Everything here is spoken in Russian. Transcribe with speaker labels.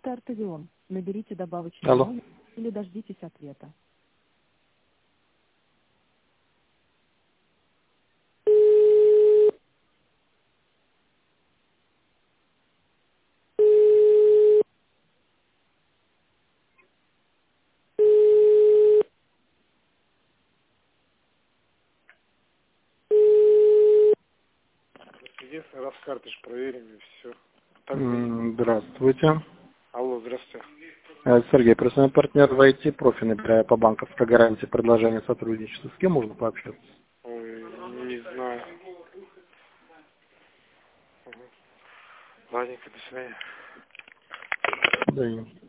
Speaker 1: Это Артавион. Наберите добавочный
Speaker 2: Алло.
Speaker 1: номер или дождитесь ответа.
Speaker 3: Единственный раз картридж проверим и все. Так...
Speaker 2: Здравствуйте.
Speaker 3: Алло, здравствуйте.
Speaker 2: Сергей, профессиональный партнер в IT, профи набирая по банковской гарантии предложение сотрудничества. С кем можно пообщаться?
Speaker 3: Ой, не знаю. Ладненько, до свидания.
Speaker 2: Да.